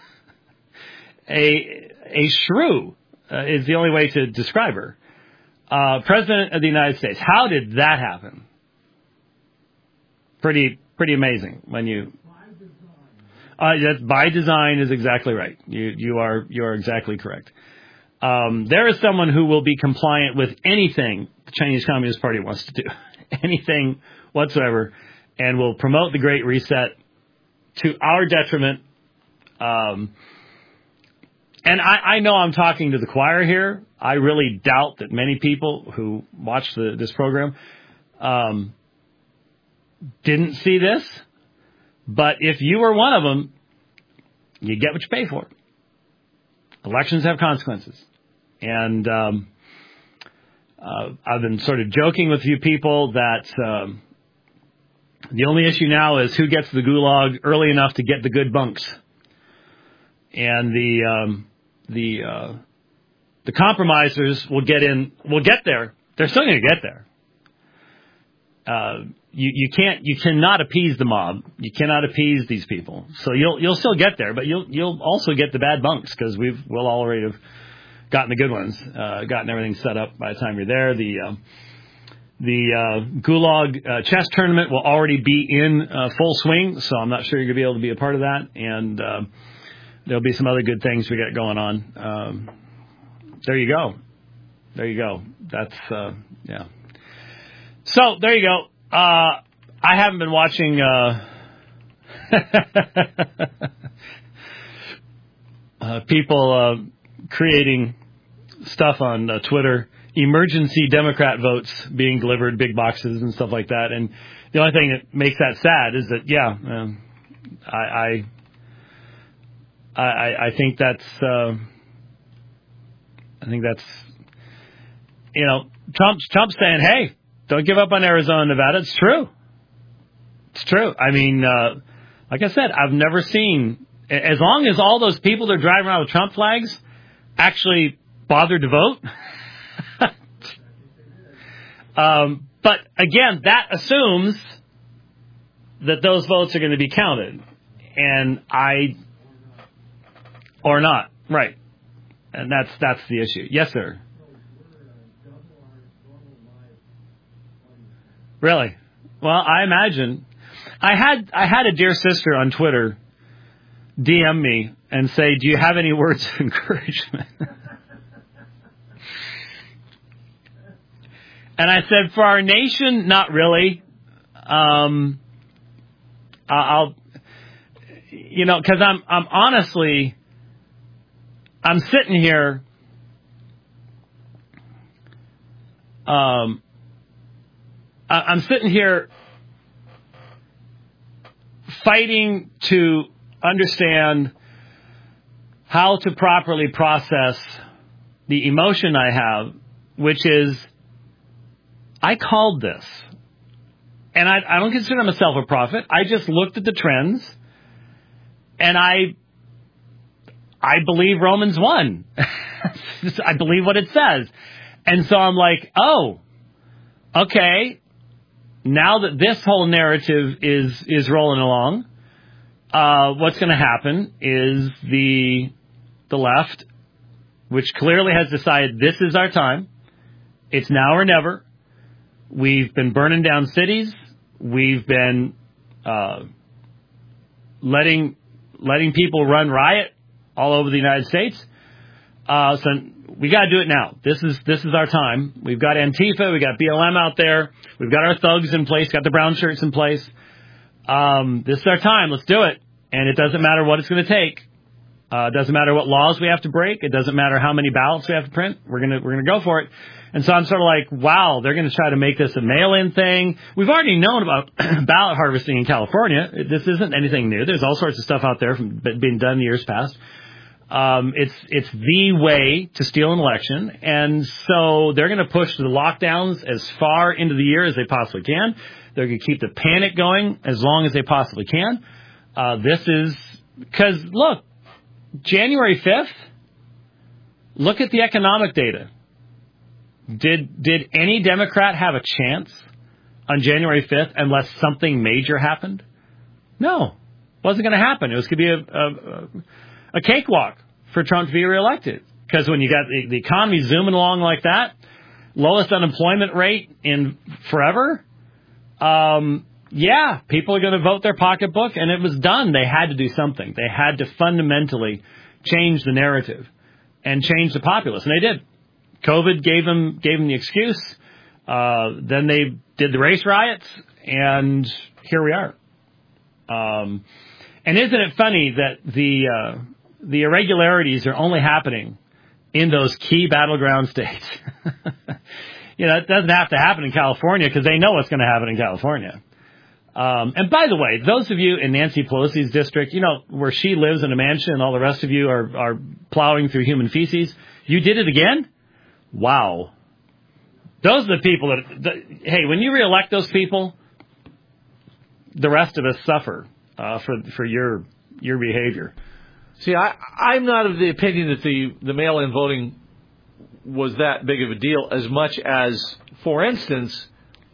a, a shrew uh, is the only way to describe her. Uh, President of the United States. How did that happen? Pretty, pretty amazing when you... Uh, that by design is exactly right. You, you are, you are exactly correct. Um, there is someone who will be compliant with anything the Chinese Communist Party wants to do, anything whatsoever, and will promote the Great Reset to our detriment. Um, and I, I know I'm talking to the choir here. I really doubt that many people who watch the, this program um, didn't see this. But if you were one of them, you get what you pay for. Elections have consequences. And um, uh, I've been sort of joking with a few people that um, the only issue now is who gets the gulag early enough to get the good bunks. And the um, the uh, the compromisers will get in. Will get there. They're still going to get there. Uh, you, you can't, you cannot appease the mob. You cannot appease these people. So you'll, you'll still get there, but you'll, you'll also get the bad bunks because we've, we'll already have gotten the good ones, uh, gotten everything set up by the time you're there. The, uh, the, uh, Gulag, uh, chess tournament will already be in, uh, full swing. So I'm not sure you're going to be able to be a part of that. And, uh, there'll be some other good things we got going on. Um, there you go. There you go. That's, uh, yeah. So, there you go. Uh, I haven't been watching, uh, uh people, uh, creating stuff on uh, Twitter, emergency Democrat votes being delivered, big boxes and stuff like that. And the only thing that makes that sad is that, yeah, um, I, I, I, I think that's, uh, I think that's, you know, Trump's, Trump's saying, hey, don't give up on Arizona and Nevada. It's true. It's true. I mean, uh, like I said, I've never seen, as long as all those people that are driving around with Trump flags actually bothered to vote. um, but again, that assumes that those votes are going to be counted. And I, or not. Right. And that's, that's the issue. Yes, sir. Really? Well, I imagine. I had I had a dear sister on Twitter D M me and say, do you have any words of encouragement? And I said, for our nation, not really. Um, I'll, you know, because I'm, I'm honestly, I'm sitting here. Um, I, I'm sitting here fighting to understand how to properly process the emotion I have, which is, I called this. And I, I don't consider myself a prophet. I just looked at the trends, and I I believe Romans one. I believe what it says. And so I'm like, oh, okay, now that this whole narrative is, is rolling along, uh, what's going to happen is the the left, which clearly has decided this is our time, it's now or never. We've been burning down cities. We've been uh, letting letting people run riot all over the United States. Uh, so we got to do it now. This is this is our time. We've got Antifa. We got B L M out there. We've got our thugs in place. Got the brown shirts in place. Um, this is our time. Let's do it. And it doesn't matter what it's going to take. Uh, it doesn't matter what laws we have to break. It doesn't matter how many ballots we have to print. We're gonna we're gonna go for it. And so I'm sort of like, wow, they're going to try to make this a mail-in thing. We've already known about ballot harvesting in California. This isn't anything new. There's all sorts of stuff out there from being done in years past. Um, it's it's the way to steal an election, and so they're going to push the lockdowns as far into the year as they possibly can. They're going to keep the panic going as long as they possibly can. Uh, this is because look, January fifth. Look at the economic data. Did did any Democrat have a chance on January fifth unless something major happened? No, wasn't going to happen. It was going to be a, a, a cakewalk for Trump to be reelected. Because when you got the, the economy zooming along like that, lowest unemployment rate in forever, um, yeah, people are going to vote their pocketbook, and it was done. They had to do something. They had to fundamentally change the narrative and change the populace, and they did. COVID gave them gave them the excuse. Uh, then they did the race riots, and here we are. Um, and isn't it funny that the uh, the irregularities are only happening in those key battleground states? You know, it doesn't have to happen in California because they know what's going to happen in California. Um, and by the way, those of you in Nancy Pelosi's district, you know, where she lives in a mansion and all the rest of you are, are plowing through human feces, you did it again? Wow. Those are the people that, the, hey, when you reelect those people, the rest of us suffer uh, for for your your behavior. See, I, I'm not of the opinion that the, the mail-in voting was that big of a deal as much as, for instance,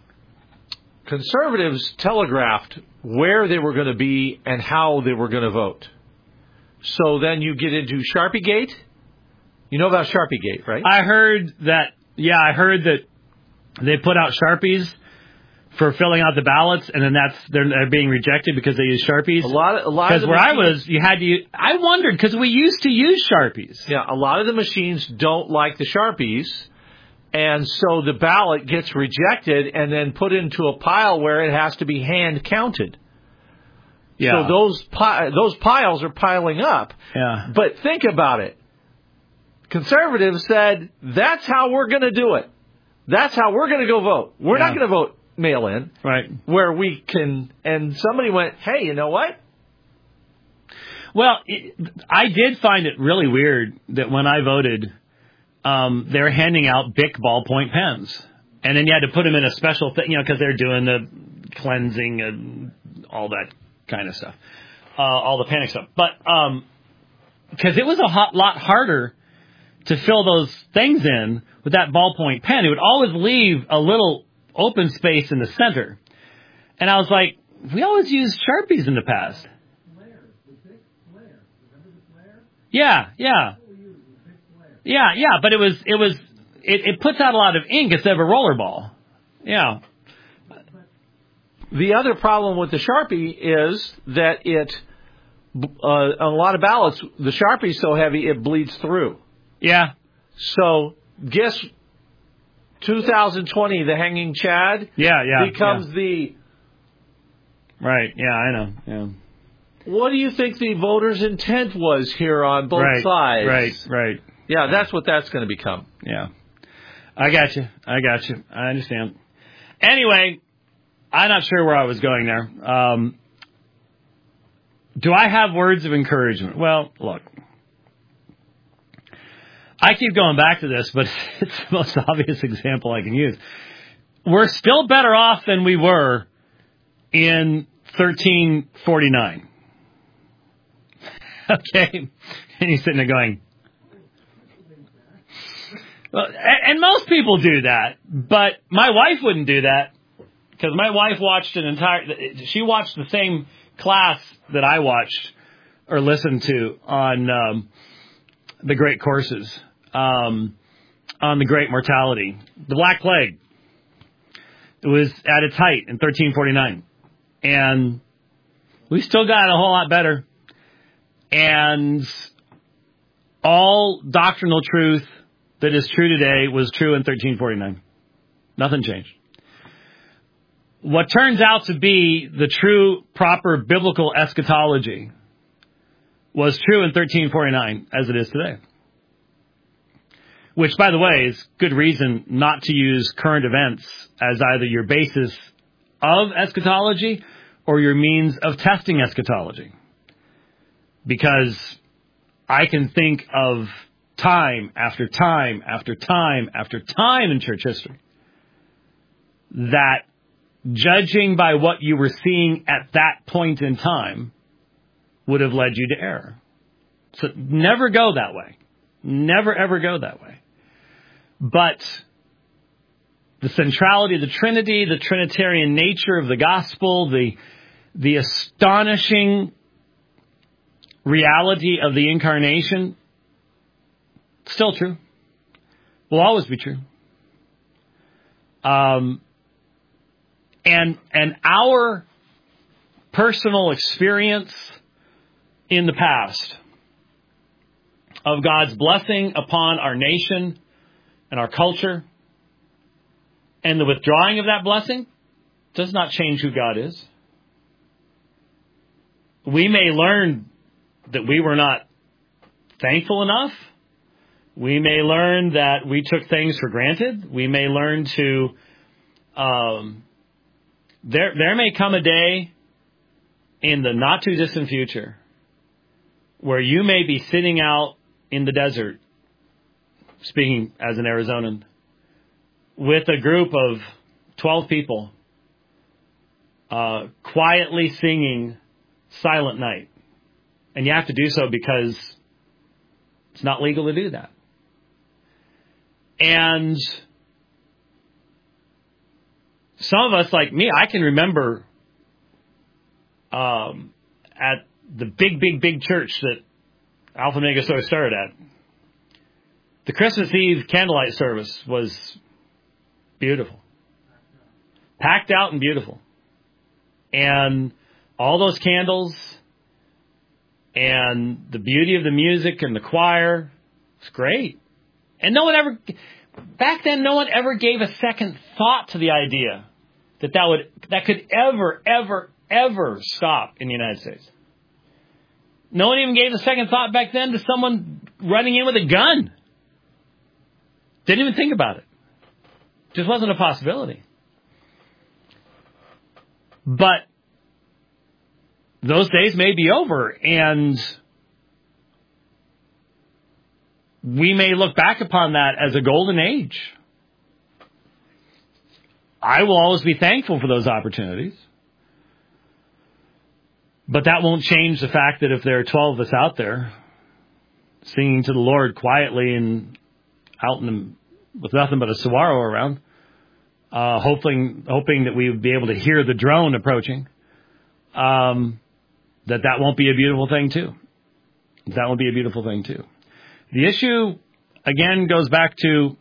conservatives telegraphed where they were going to be and how they were going to vote. So then you get into Sharpiegate. You know about Sharpiegate, right? I heard that, yeah, I heard that they put out Sharpies for filling out the ballots, and then that's they're, they're being rejected because they use Sharpies. A lot, of, a lot. Because where machines, I was, you had to. Use, I wondered because we used to use Sharpies. Yeah, a lot of the machines don't like the Sharpies, and so the ballot gets rejected and then put into a pile where it has to be hand counted. Yeah. So those pi- those piles are piling up. Yeah. But think about it. Conservatives said, that's how we're going to do it. That's how we're going to go vote. We're yeah. not going to vote mail-in. Right. Where we can, and somebody went, hey, you know what? Well, it, I did find it really weird that when I voted, um, they were handing out Bic ballpoint pens. And then you had to put them in a special thing, you know, because they're doing the cleansing and all that kind of stuff. Uh, all the panic stuff. But, um, because it was a hot, lot harder to fill those things in with that ballpoint pen. It would always leave a little open space in the center. And I was like, we always used Sharpies in the past. Flare, the big flare. Remember the flare? Yeah, yeah. Yeah, yeah, but it was, it was, it, it puts out a lot of ink instead of a roller ball. Yeah. The other problem with the Sharpie is that it, uh, on a lot of ballots, the Sharpie's so heavy it bleeds through. Yeah. So guess two thousand twenty, the hanging Chad, Yeah, yeah. becomes yeah. the... Right, yeah, I know. Yeah. What do you think the voters' intent was here on both right, sides? Right, right. Yeah, that's what that's going to become. Yeah. I got you. I got you. I understand. Anyway, I'm not sure where I was going there. Um, do I have words of encouragement? Well, look. I keep going back to this, but it's the most obvious example I can use. We're still better off than we were in thirteen forty-nine. Okay? And he's sitting there going, well, and most people do that, but my wife wouldn't do that because my wife watched an entire, she watched the same class that I watched or listened to on um, the Great Courses, um, on the Great Mortality, the Black Plague. It was at its height in thirteen forty-nine. And we still got a whole lot better. And all doctrinal truth that is true today was true in thirteen forty-nine. Nothing changed. What turns out to be the true, proper biblical eschatology was true in thirteen forty-nine as it is today. Which, by the way, is good reason not to use current events as either your basis of eschatology or your means of testing eschatology. Because I can think of time after time after time after time in church history that judging by what you were seeing at that point in time would have led you to error. So never go that way. Never, ever go that way. But the centrality of the Trinity, the Trinitarian nature of the gospel, the the astonishing reality of the incarnation, still true. Will always be true. Um, and and our personal experience in the past of God's blessing upon our nation and our culture and the withdrawing of that blessing does not change who God is. We may learn that we were not thankful enough. We may learn that we took things for granted. We may learn to, um, there, there may come a day in the not too distant future where you may be sitting out in the desert, speaking as an Arizonan, with a group of twelve people, uh, quietly singing Silent Night. And you have to do so because it's not legal to do that. And some of us, like me, I can remember um, at the big, big, big church that Alpha Omega Psi started at, the Christmas Eve candlelight service was beautiful. Packed out and beautiful. And all those candles and the beauty of the music and the choir, it's great. And no one ever, back then, no one ever gave a second thought to the idea that that would, that could ever, ever, ever stop in the United States. No one even gave a second thought back then to someone running in with a gun. Didn't even think about it. Just wasn't a possibility. But those days may be over, and we may look back upon that as a golden age. I will always be thankful for those opportunities. But that won't change the fact that if there are twelve of us out there singing to the Lord quietly and out in the, with nothing but a saguaro around, uh, hoping hoping that we would be able to hear the drone approaching, um, that that won't be a beautiful thing too. That won't be a beautiful thing too. The issue, again, goes back to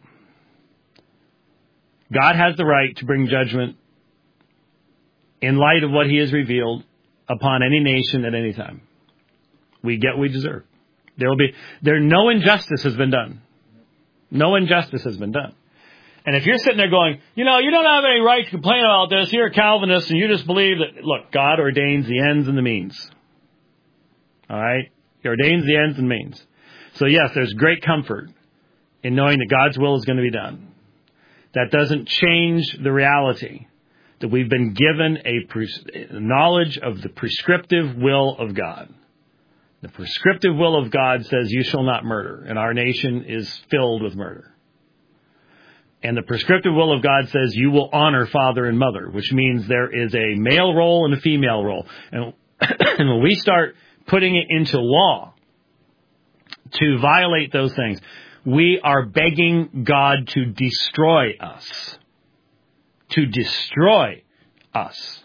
God has the right to bring judgment in light of what he has revealed upon any nation at any time. We get what we deserve. There will be, there, no injustice has been done. No injustice has been done. And if you're sitting there going, you know, you don't have any right to complain about this, you're a Calvinist and you just believe that, look, God ordains the ends and the means. All right? He ordains the ends and means. So yes, there's great comfort in knowing that God's will is going to be done. That doesn't change the reality that we've been given a pres- knowledge of the prescriptive will of God. The prescriptive will of God says you shall not murder, and our nation is filled with murder. And the prescriptive will of God says you will honor father and mother, which means there is a male role and a female role. And, and when we start putting it into law to violate those things, we are begging God to destroy us. To destroy us.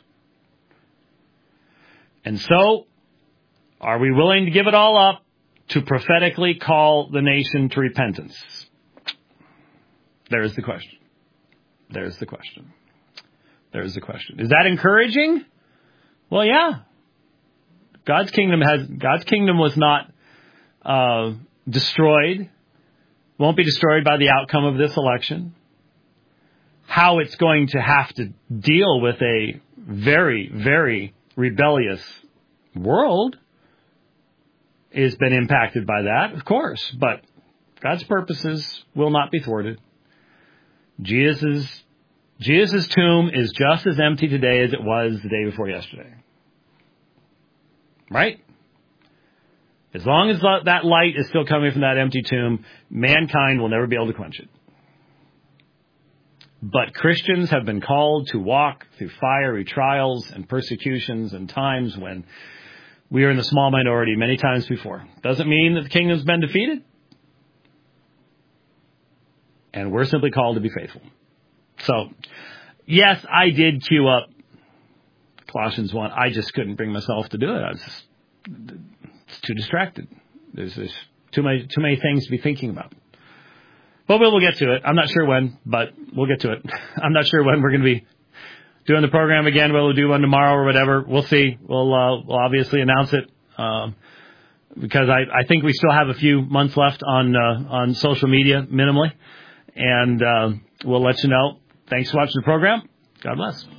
And so, are we willing to give it all up to prophetically call the nation to repentance? There's the question. There's the question. There's the question. Is that encouraging? Well, yeah. God's kingdom has God's kingdom was not uh, destroyed. Won't be destroyed by the outcome of this election. How it's going to have to deal with a very, very rebellious world has been impacted by that, of course. But God's purposes will not be thwarted. Jesus' Jesus' tomb is just as empty today as it was the day before yesterday. Right? As long as that light is still coming from that empty tomb, mankind will never be able to quench it. But Christians have been called to walk through fiery trials and persecutions and times when we are in the small minority many times before. Doesn't mean that the kingdom's been defeated. And we're simply called to be faithful. So, yes, I did queue up Colossians one. I just couldn't bring myself to do it. I was just it's too distracted. There's, there's too many too many things to be thinking about. But we'll, we'll get to it. I'm not sure when, but we'll get to it. I'm not sure when we're going to be doing the program again. Whether we'll do one tomorrow or whatever. We'll see. We'll, uh, we'll obviously announce it um, because I, I think we still have a few months left on uh, on social media, minimally. And uh, we'll let you know. Thanks for watching the program. God bless.